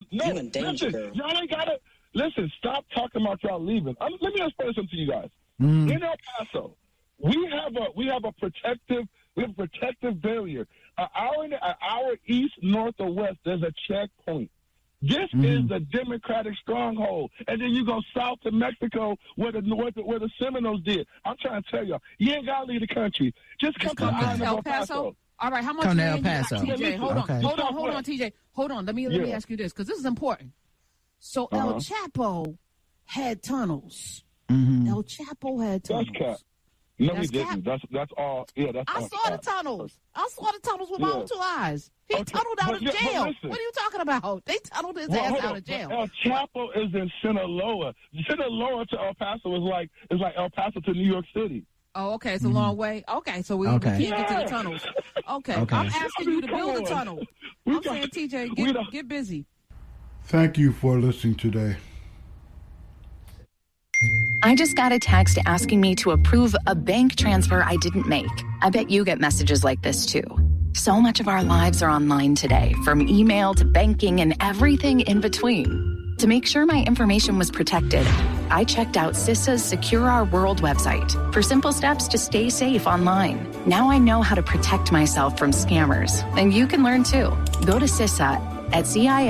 No, You in danger, listen, girl. y'all ain't gotta listen. Stop talking about y'all leaving. Let me explain something to you guys. Mm. In El Paso, we have a protective barrier. An hour east, north, or west, there's a checkpoint. This is the Democratic stronghold, and then you go south to Mexico, where the Seminoles did. I'm trying to tell y'all, you ain't gotta leave the country. Just come to the island of El Paso. All right, how much Come to land El you got, Paso. TJ? Hold Okay. on, TJ. Hold on. Let me ask you this, because this is important. So El Chapo had tunnels. Mm-hmm. El Chapo had tunnels. That's cap. No, That's he didn't. That's all. Yeah, that's I all saw the cap. tunnels. I saw the tunnels with my own 2 eyes. He tunneled out of but jail. listen. What are you talking about? They tunneled his ass out of jail. El Chapo is in Sinaloa. Sinaloa to El Paso is like El Paso to New York City. Oh, okay. It's a long way. Okay, so we can't get to the tunnels. Okay. I'm asking you to build a tunnel. I'm saying, TJ, get busy. Thank you for listening today. I just got a text asking me to approve a bank transfer I didn't make. I bet you get messages like this too. So much of our lives are online today, from email to banking and everything in between. To make sure my information was protected, I checked out CISA's Secure Our World website for simple steps to stay safe online. Now I know how to protect myself from scammers, and you can learn too. Go to CISA at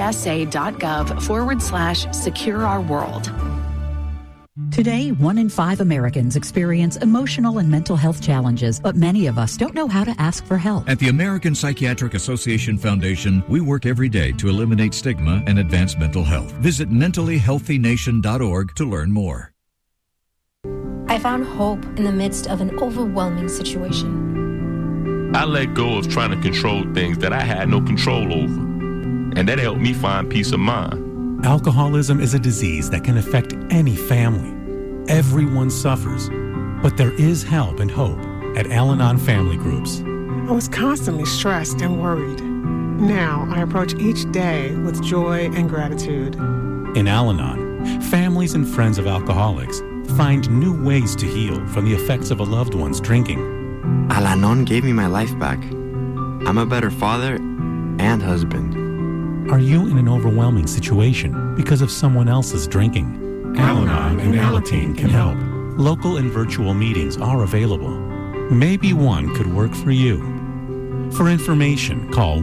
cisa.gov/Secure Our World. Today, 1 in 5 Americans experience emotional and mental health challenges, but many of us don't know how to ask for help. At the American Psychiatric Association Foundation, we work every day to eliminate stigma and advance mental health. Visit mentallyhealthynation.org to learn more. I found hope in the midst of an overwhelming situation. I let go of trying to control things that I had no control over, and that helped me find peace of mind. Alcoholism is a disease that can affect any family. Everyone suffers, but there is help and hope at Al-Anon Family Groups. I was constantly stressed and worried. Now I approach each day with joy and gratitude. In Al-Anon, families and friends of alcoholics find new ways to heal from the effects of a loved one's drinking. Al-Anon gave me my life back. I'm a better father and husband. Are you in an overwhelming situation because of someone else's drinking? Al-Anon and Alateen can help. Local and virtual meetings are available. Maybe one could work for you. For information, call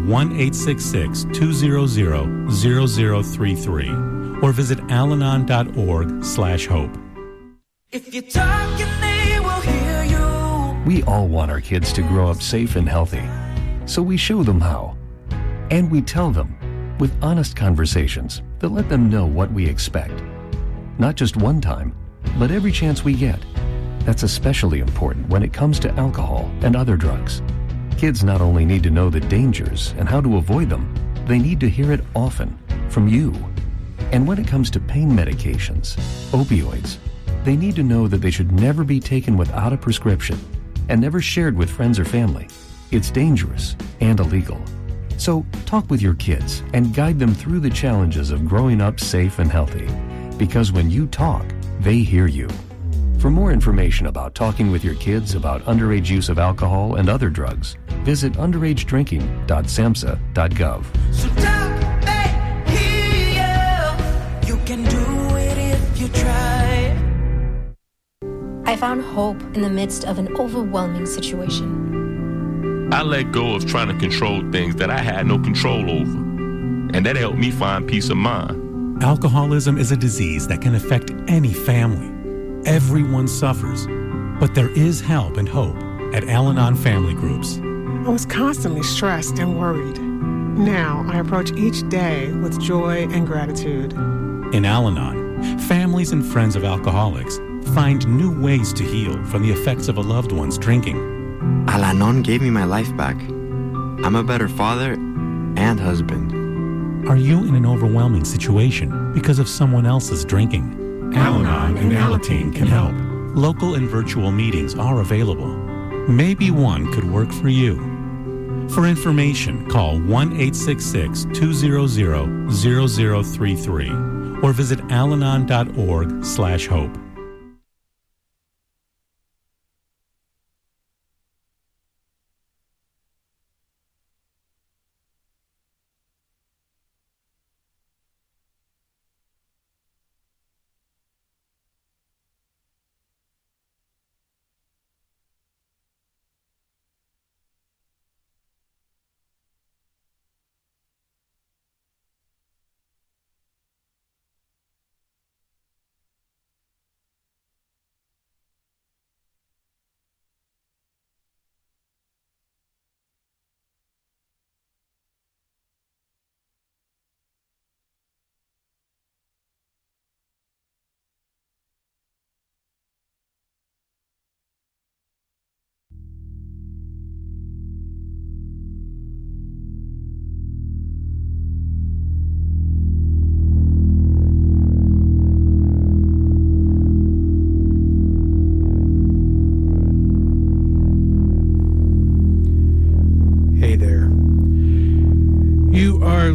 1-866-200-0033 or visit alanon.org/hope. If you talk, they will hear you. We all want our kids to grow up safe and healthy, so we show them how. And we tell them with honest conversations that let them know what we expect. Not just one time, but every chance we get. That's especially important when it comes to alcohol and other drugs. Kids not only need to know the dangers and how to avoid them, they need to hear it often from you. And when it comes to pain medications, opioids, they need to know that they should never be taken without a prescription and never shared with friends or family. It's dangerous and illegal. So talk with your kids and guide them through the challenges of growing up safe and healthy. Because when you talk, they hear you. For more information about talking with your kids about underage use of alcohol and other drugs, visit underagedrinking.samhsa.gov. So talk, they hear you. You can do it if you try. I found hope in the midst of an overwhelming situation. I let go of trying to control things that I had no control over, and that helped me find peace of mind. Alcoholism is a disease that can affect any family. Everyone suffers, but there is help and hope at Al-Anon Family Groups. I was constantly stressed and worried. Now I approach each day with joy and gratitude. In Al-Anon, families and friends of alcoholics find new ways to heal from the effects of a loved one's drinking. Al-Anon gave me my life back. I'm a better father and husband. Are you in an overwhelming situation because of someone else's drinking? Al-Anon and Alateen can help. Local and virtual meetings are available. Maybe one could work for you. For information, call 1-866-200-0033 or visit alanon.org/hope.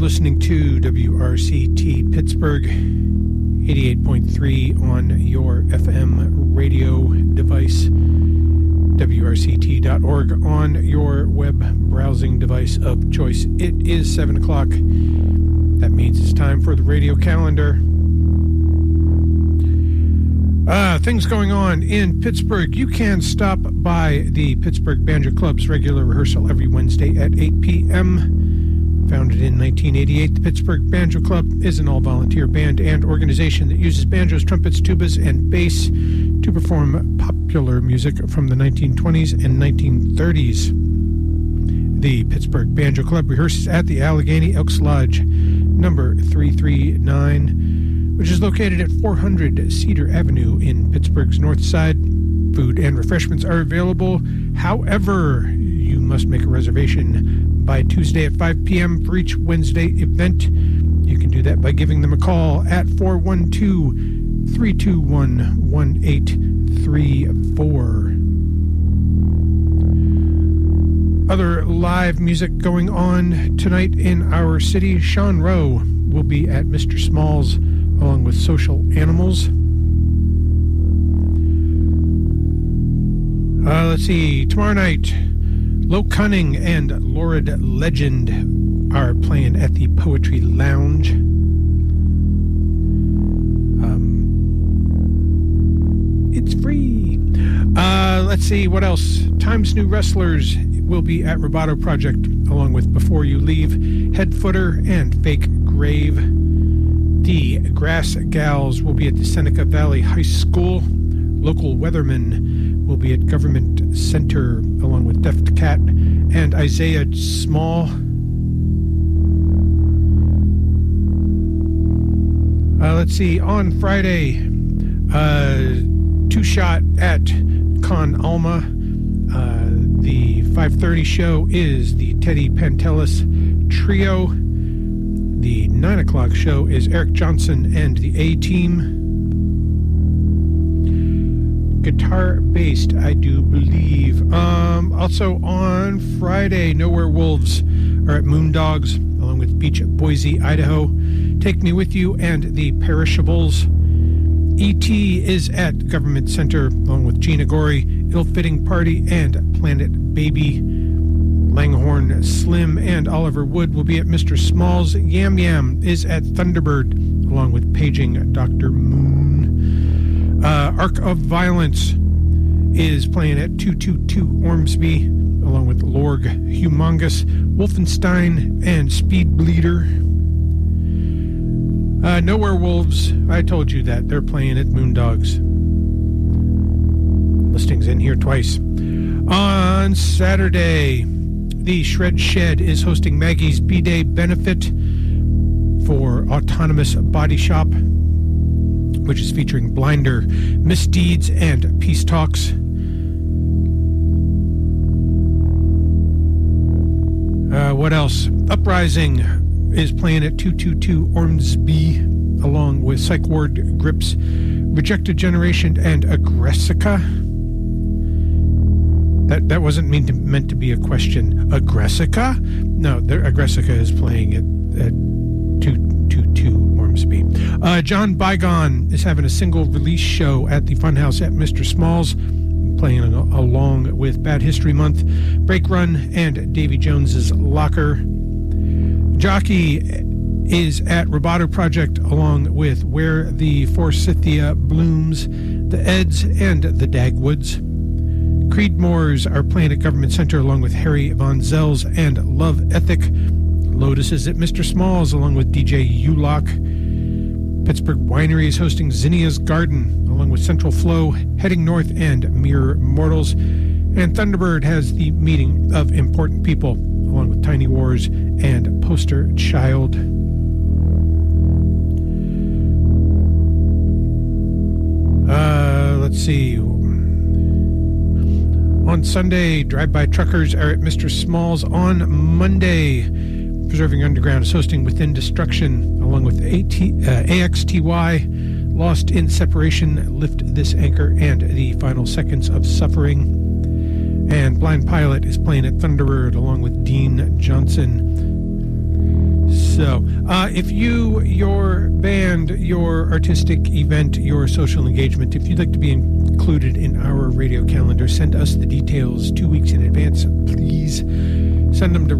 listening to WRCT Pittsburgh, 88.3 on your FM radio device, WRCT.org on your web browsing device of choice. It is 7 o'clock. That means it's time for the radio calendar. Things going on in Pittsburgh. You can stop by the Pittsburgh Banjo Club's regular rehearsal every Wednesday at 8 p.m. Founded in 1988, the Pittsburgh Banjo Club is an all-volunteer band and organization that uses banjos, trumpets, tubas, and bass to perform popular music from the 1920s and 1930s. The Pittsburgh Banjo Club rehearses at the Allegheny Elks Lodge, number 339, which is located at 400 Cedar Avenue in Pittsburgh's north side. Food and refreshments are available. However, you must make a reservation by Tuesday at 5 p.m. for each Wednesday event. You can do that by giving them a call at 412-321-1834. Other live music going on tonight in our city. Sean Rowe will be at Mr. Small's along with Social Animals. Let's see. Tomorrow night, Lo Cunning and Lord Legend are playing at the Poetry Lounge. It's free. Let's see. What else? Times New Wrestlers will be at Roboto Project along with Before You Leave, Headfooter, and Fake Grave. The Grass Gals will be at the Seneca Valley High School. Local Weathermen will be at Government Center along with Deft Cat and Isaiah Small. Let's see, on Friday, Two Shot at Con Alma. The 5:30 show is the Teddy Pantelis Trio. The 9 o'clock show is Eric Johnson and the A-Team. Guitar-based, I do believe. Also on Friday, Nowhere Wolves are at Moondogs, along with Beach Boise, Idaho. Take Me With You and the Perishables. E.T. is at Government Center, along with Gina Gorey, Ill-Fitting Party, and Planet Baby. Langhorne Slim and Oliver Wood will be at Mr. Small's. Yam Yam is at Thunderbird, along with Paging Dr. Moon. Arc of Violence is playing at 222 Ormsby, along with Lorg Humongous, Wolfenstein, and Speed Bleeder. Nowhere Wolves, I told you that. They're playing at Moondogs. Listings in here twice. On Saturday, the Shred Shed is hosting Maggie's B-Day benefit for Autonomous Body Shop, which is featuring Blinder, Misdeeds, and Peace Talks. What else? Uprising is playing at 222 Ormsby, along with Psych Ward, Grips, Rejected Generation, and Aggressica. That wasn't meant to be a question. Aggressica? No, Aggressica is playing at 222 Ormsby. John Bygone is having a single release show at the Funhouse at Mr. Small's, playing along with Bad History Month, Break Run, and Davy Jones's Locker. Jockey is at Roboto Project along with Where the Forsythia Blooms, the Eds, and the Dagwoods. Creedmoors are playing at Government Center along with Harry Von Zels and Love Ethic. Lotus is at Mr. Small's along with DJ U-Lock. Pittsburgh Winery is hosting Zinnia's Garden along with Central Flow, Heading North, and Mere Mortals. And Thunderbird has the Meeting of Important People along with Tiny Wars and Poster Child. Let's see. On Sunday, Drive-By Truckers are at Mr. Small's. On Monday, Preserving Underground is hosting Within Destruction, along with AXTY, Lost in Separation, Lift This Anchor, and The Final Seconds of Suffering. And Blind Pilot is playing at Thunderbird, along with Dean Johnson. So, if you, your band, your artistic event, your social engagement, if you'd like to be included in our radio calendar, send us the details 2 weeks in advance, please. Send them to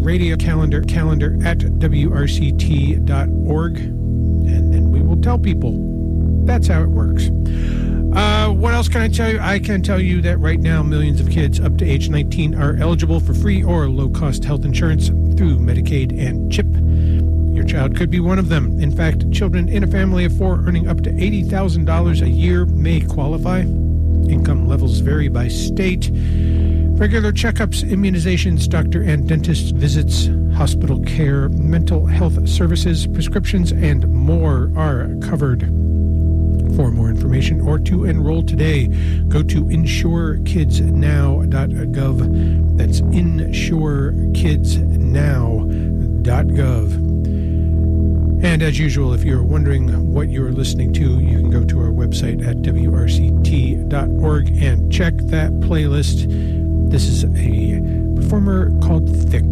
radiocalendar@wrct.org, and then we will tell people. That's how it works. What else can I tell you? I can tell you that right now, millions of kids up to age 19 are eligible for free or low-cost health insurance through Medicaid and CHIP. Your child could be one of them. In fact, children in a family of 4 earning up to $80,000 a year may qualify. Income levels vary by state. Regular checkups, immunizations, doctor and dentist visits, hospital care, mental health services, prescriptions, and more are covered. For more information or to enroll today, go to insurekidsnow.gov. That's insurekidsnow.gov. And as usual, if you're wondering what you're listening to, you can go to our website at wrct.org and check that playlist. This is a performer called Thick.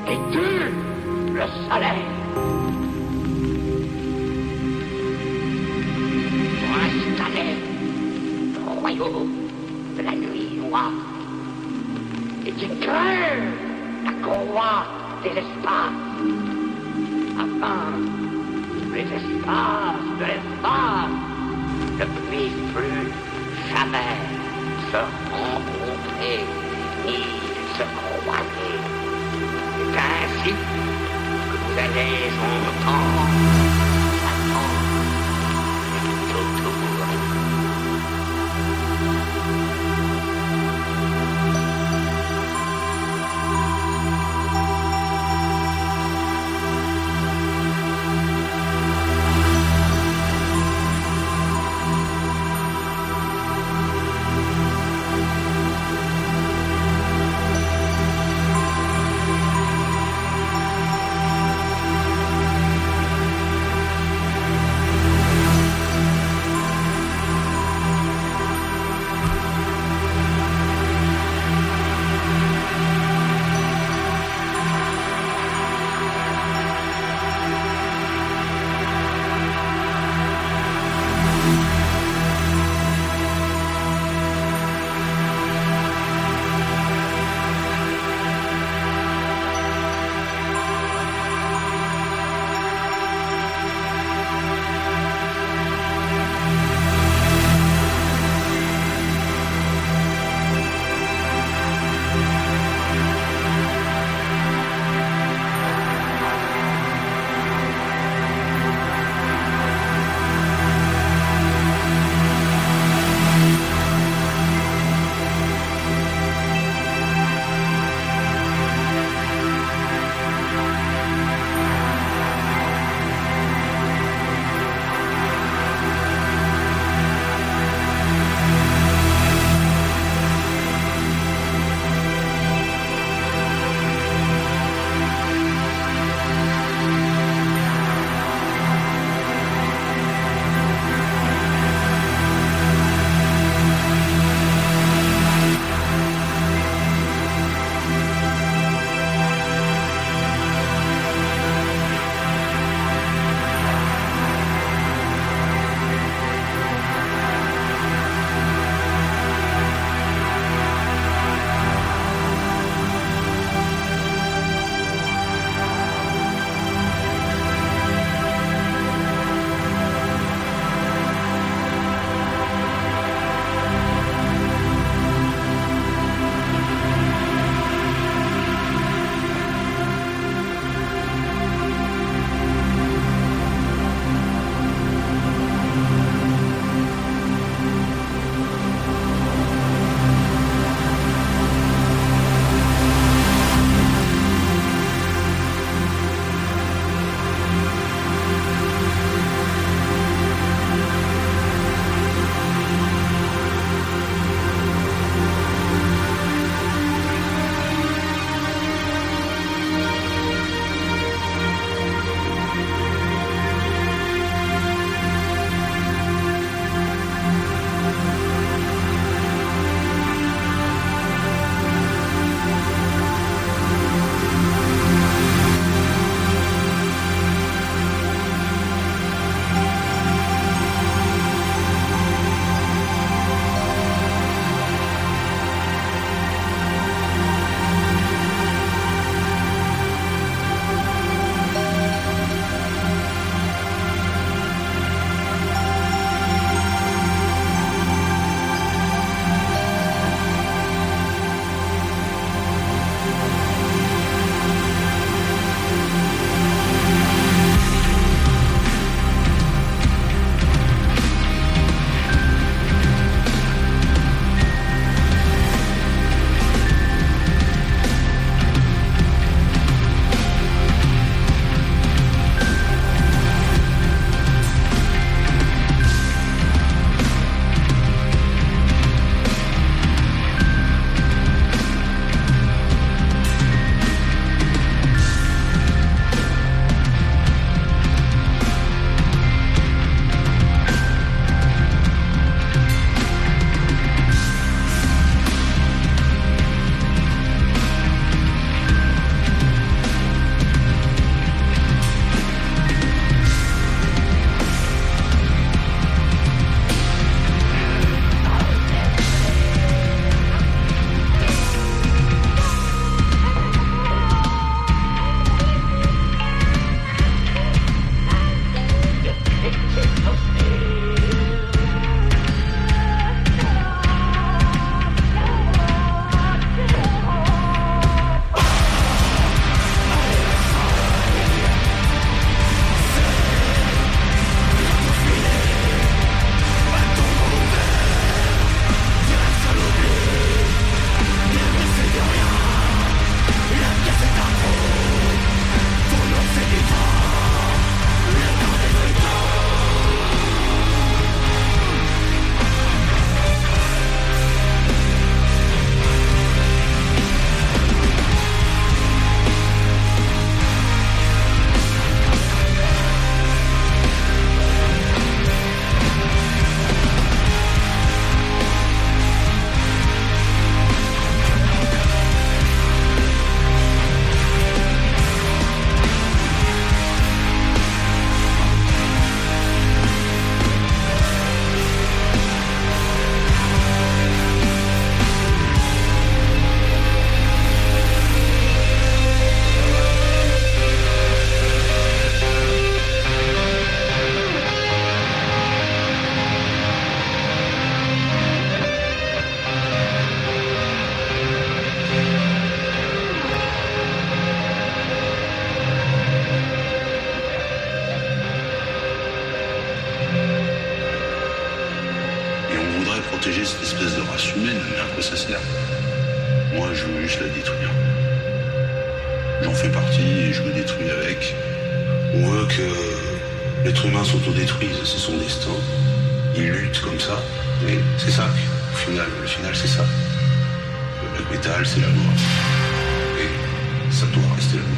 et tue le soleil. Pour installer le royaume de la nuit noire et qui crée la courroie des espaces afin que les espaces de l'espace ne puissent plus jamais se rencontrer ni se croiser. C'est ainsi que vous allez entendre tout autour. espèce de race humaine, mais à quoi ça sert? Moi, je veux juste la détruire. J'en fais partie et je me détruis avec. On veut que l'être humain s'autodétruise, c'est son destin. Il lutte comme ça, et c'est ça, le final c'est ça. Le black metal, c'est la loi. Et ça doit rester la loi.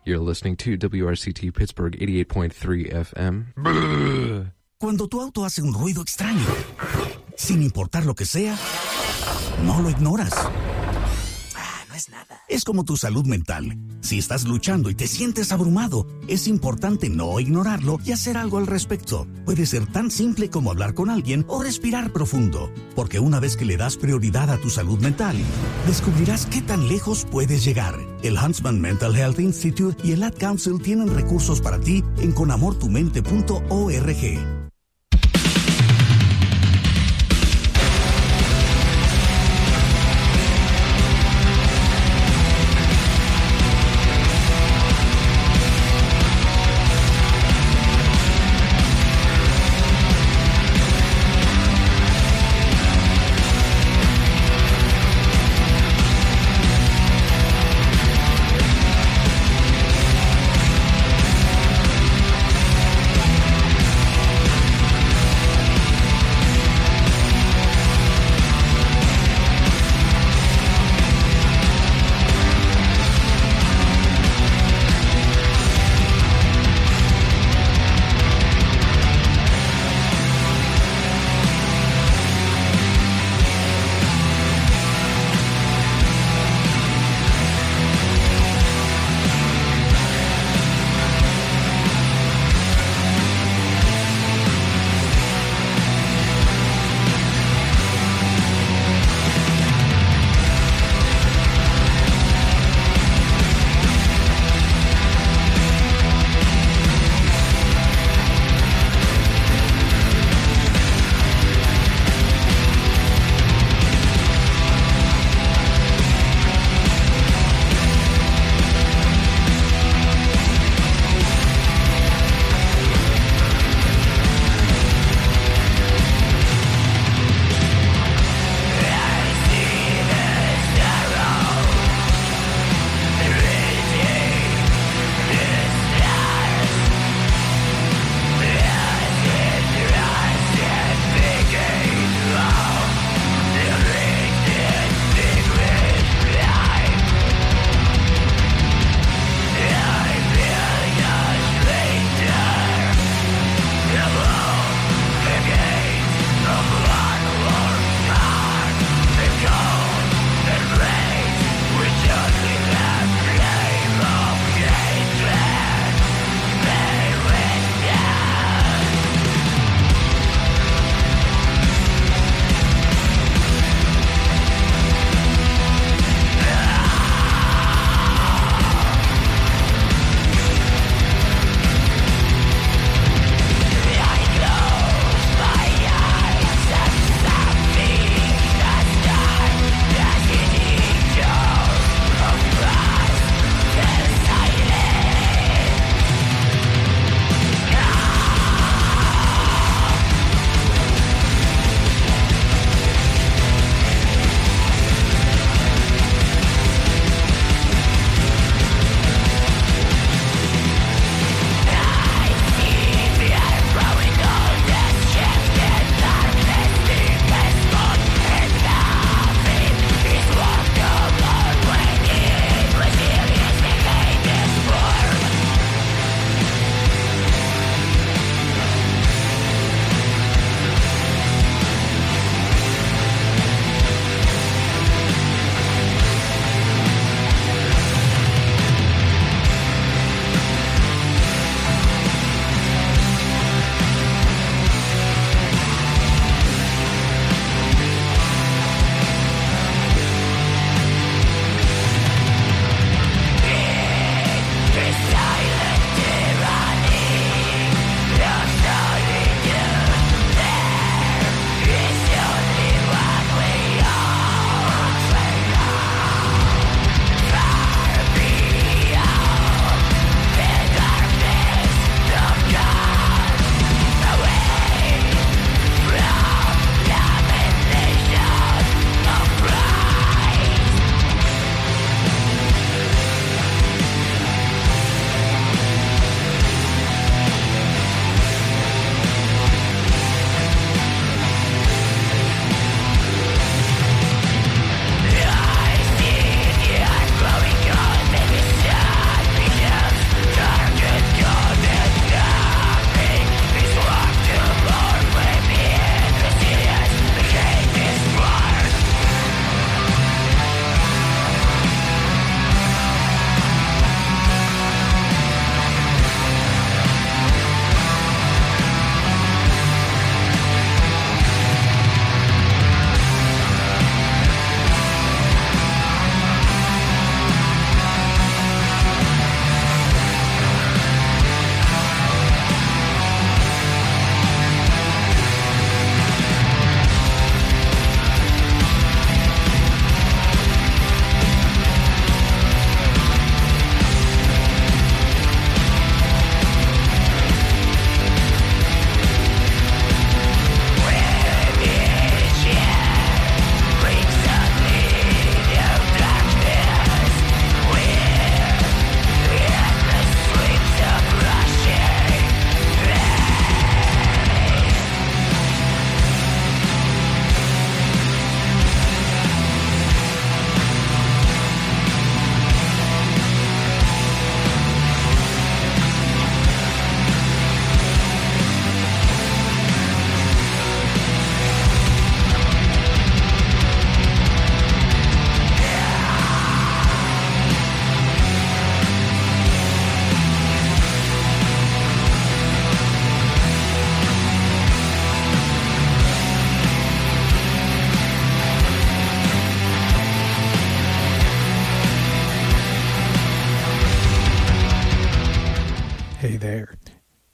You're listening to WRCT Pittsburgh 88.3 FM. Cuando tu auto hace un ruido extraño, sin importar lo que sea, no lo ignoras. No es nada. Es como tu salud mental. Si estás luchando y te sientes abrumado, es importante no ignorarlo y hacer algo al respecto. Puede ser tan simple como hablar con alguien o respirar profundo, porque una vez que le das prioridad a tu salud mental, descubrirás qué tan lejos puedes llegar. El Huntsman Mental Health Institute y el Ad Council tienen recursos para ti en conamortumente.org.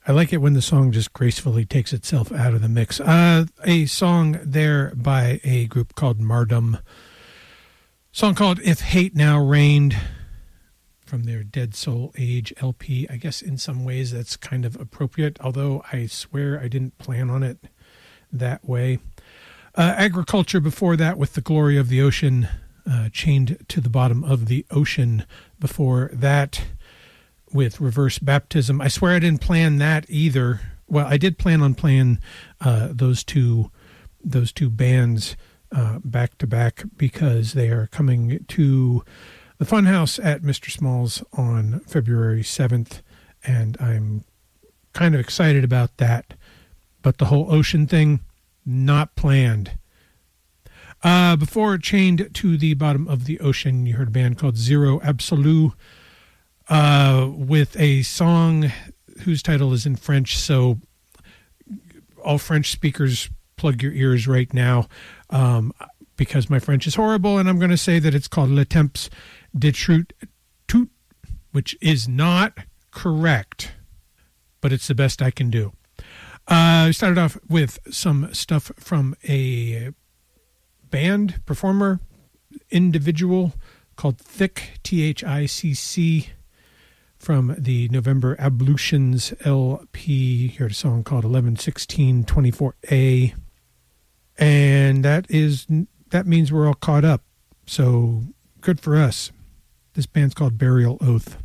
I like it when the song just gracefully takes itself out of the mix. A song there by a group called Mardum. Song called If Hate Now Reigned, from their Dead Soul Age LP. I guess in some ways that's kind of appropriate, although I swear I didn't plan on it that way. Agriculture before that with The Glory of the Ocean, Chained to the Bottom of the Ocean before that with Reverse Baptism. I swear I didn't plan that either. Well, I did plan on playing those two bands back to back because they are coming to the Funhouse at Mr. Small's on February 7th, and I'm kind of excited about that. But the whole ocean thing, not planned. Before Chained to the Bottom of the Ocean, you heard a band called Zero Absolu with a song whose title is in French, so all French speakers plug your ears right now because my French is horrible, and I'm going to say that it's called Le Temps de Trut Tout, which is not correct, but it's the best I can do. I started off with some stuff from a band, performer, individual called Thick, Thicc, from the November Ablutions LP. Here's a song called 11/16/24A. And that means we're all caught up. So good for us. This band's called Burial Oath.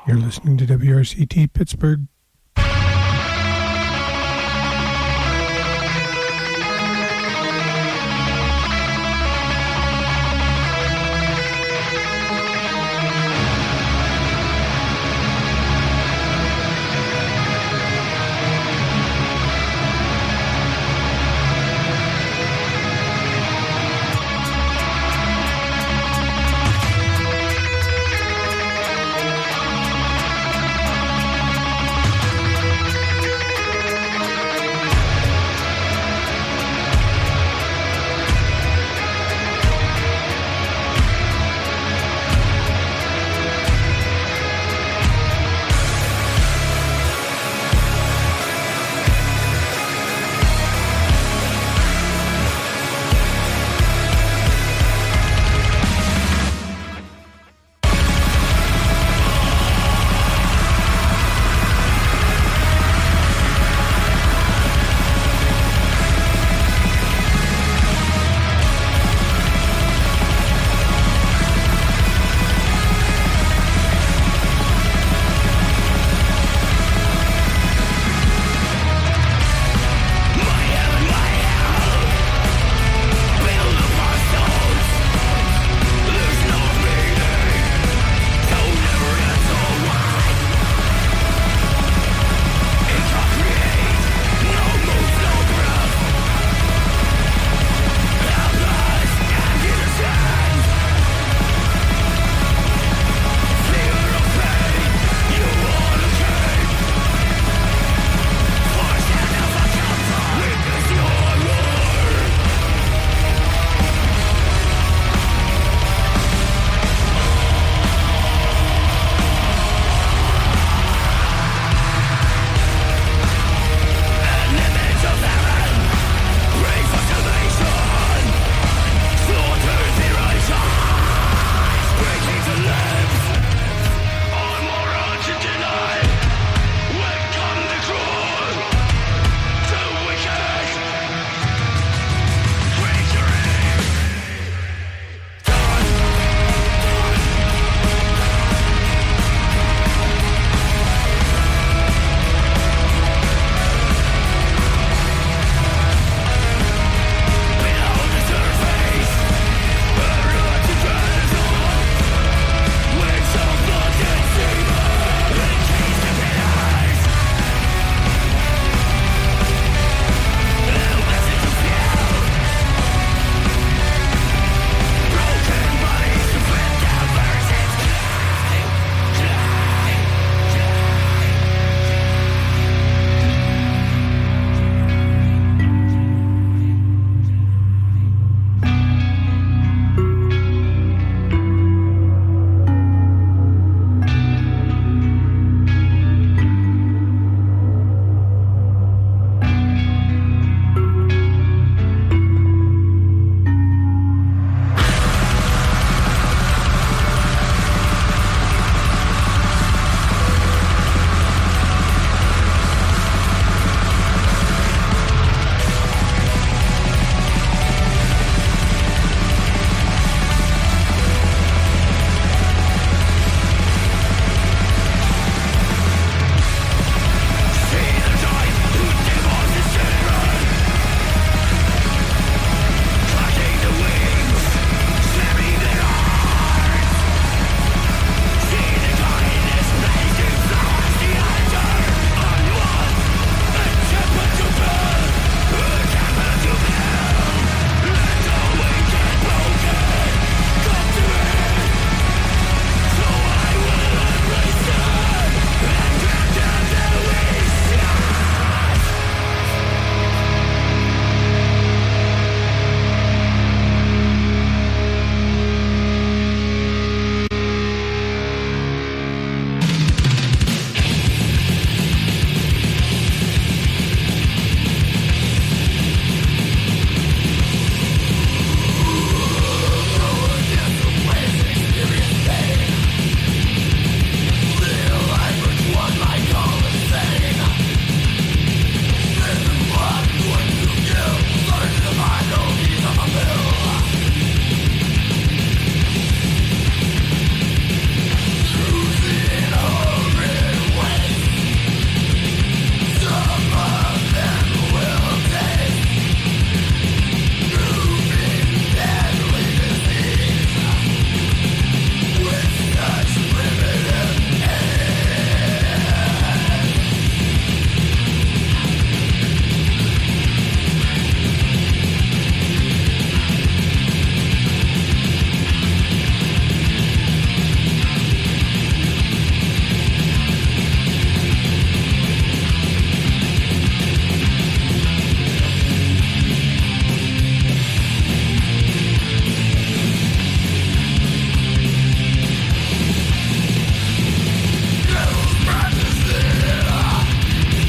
You're listening to WRCT Pittsburgh